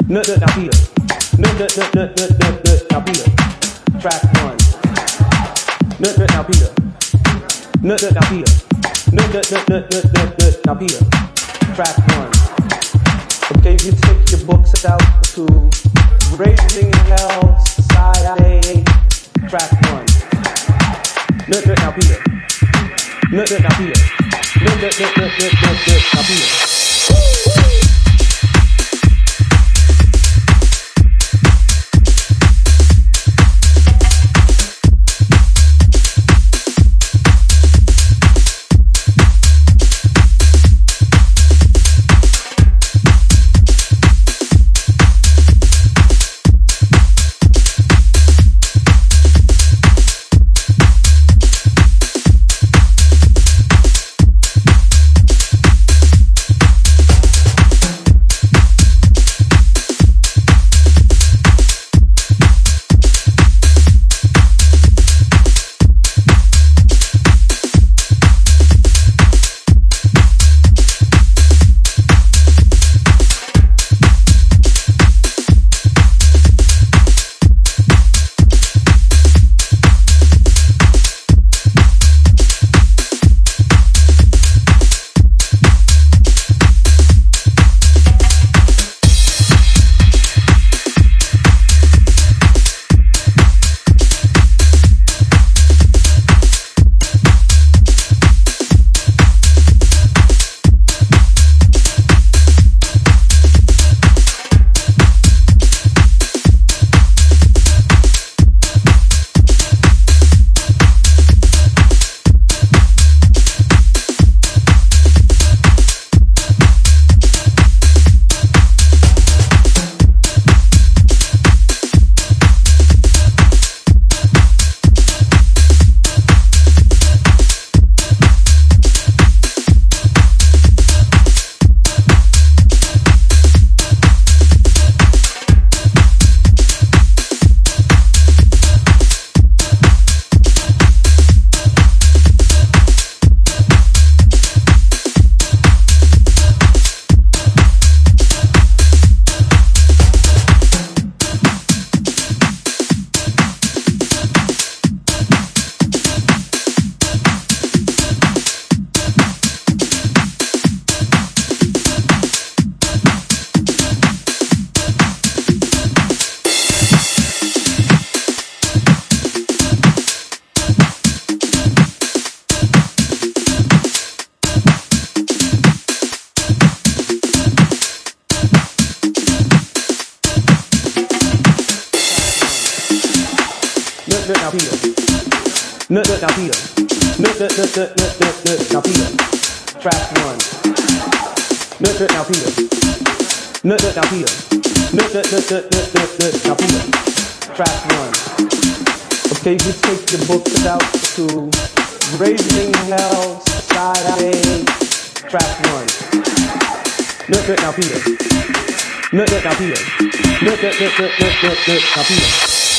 Now Peter. Now Peter. Track one. Now Peter. Now Peter. Now Peter. Track one. Okay, you take your books out to Raising Hell Society. Track one. Now Peter. Now Peter. Now Peter. Now Peter. Now Peter. Now Peter. Track one. Now Peter. Now Peter. Now Peter. Track one. Okay, you take your books out to Raising Hell Society. Track one. Now Peter. Now Peter. Now Peter.